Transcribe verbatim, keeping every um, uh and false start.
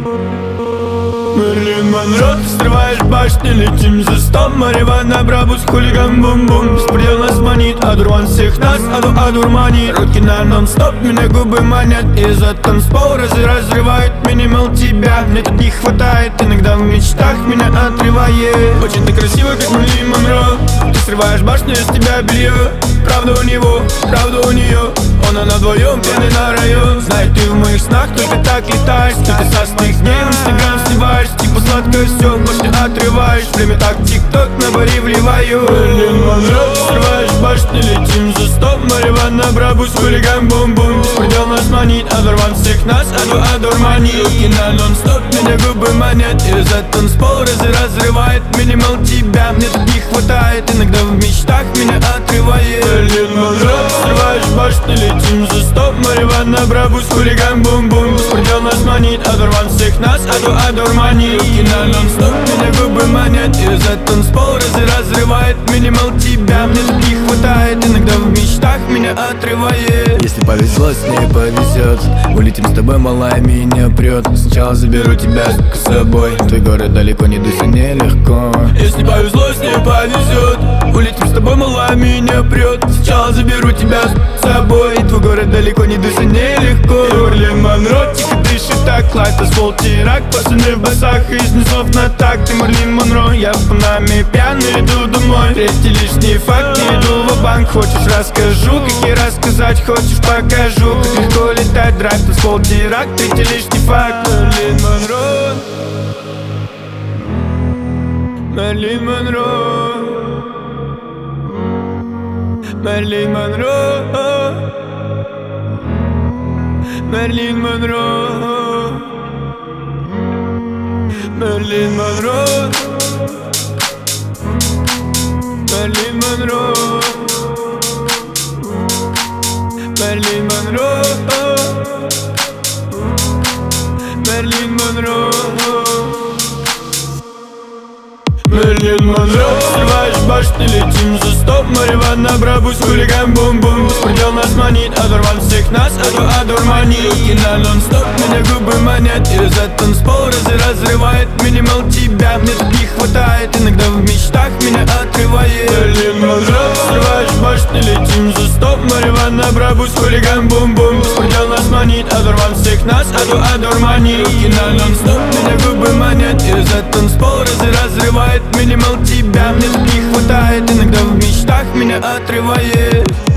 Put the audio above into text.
Мерлин Монро, ты срываешь башни, летим за стом. Мариванна, брабус, хулиган, бум-бум. Беспредел нас манит, одурман всех нас, аду одурманит. Руки на нон-стоп, меня губы манят. И за танцпол разы разрывает минимал тебя. Мне тут не хватает, иногда в мечтах меня отрывает. Очень ты красивая, как Мерлин Монро. Ты срываешь башню, из тебя белье. Правда у него, правда у нее. Он, она вдвоем, пьяный на район. Знает, ты в моих снах только так летаешь. Ты касастых дней в инстаграм сливаешь. Типа сладкое все, башню отрываешь. Время так тик-ток на баре вливаю. Мерлин Монро, срываешь башни, летим за стоп. Мариванна, брабус, хулиган, бум-бум. Беспредел нас манит, одурман всех нас, аду одурманит. Руки на нон-стоп, меня губы манят. И за танцпол разы разрывает минимал тебя. Мне тут не хватает, иногда в мечтах меня отрывает. Мерлин Монро, срываешь башни, летим за стоп. Мариванна, брабус, хулиган, бум-бум. Беспредел нас манит, одурман всех нас, аду одурманит. Руки на нон-стоп, меня губы манят. И за танцпол разы разрывает минимал тебя. Мне тут не хватает, иногда в мечтах меня отрывает. Если повезло, с ней повезет. Улетим с тобой, малая меня прет. Сначала заберу тебя с собой. Твой город далеко, не дуйся, нелегко. Если повезло, с ней повезет. Улетим с тобой, малая меня прет. Сначала заберу тебя с собой. Твой город далеко, не дуйся, нелегко. Мерлин Монро, тихо дышит так. Лайт, асфальт, терак, пацаны в басах. Из низов на так, ты Мерлин Монро. Я в Панаме пьяный, иду домой. Третий лишний факт, не иду в банк. Хочешь, расскажу, как и рассказать. Хочешь, покажу, как легко летать. Драйв, асфальт, терак, третий лишний факт. Мерлин Монро, Мерлин Монро, Мерлин Монро, Мерлин Монро, Мерлин Монро, Мерлин Монро, Мерлин Монро, Мерлин Монро. Мерлин Монро, срываешь башни, летим за стоп. Мариванна, брабус, хулиган, бум-бум. Беспредел нас манит, одурман всех нас, аду одурманит. Руки на нон-стоп, меня губы манят. И за танцпол разы разрывает минимал тебя. Мне тут не хватает, иногда в мечтах меня отрывает. Мерлин Монро, срываешь башни, летим за стоп. Мариванна, брабус, хулиган, бум-бум. Беспредел нас манит, одурман всех нас, аду одурманит. Руки на нон-стоп, меня губы манят. И за танцпол разы разрывает минимал тебя. Мне тут не хватает, иногда в мечтах меня отрывает.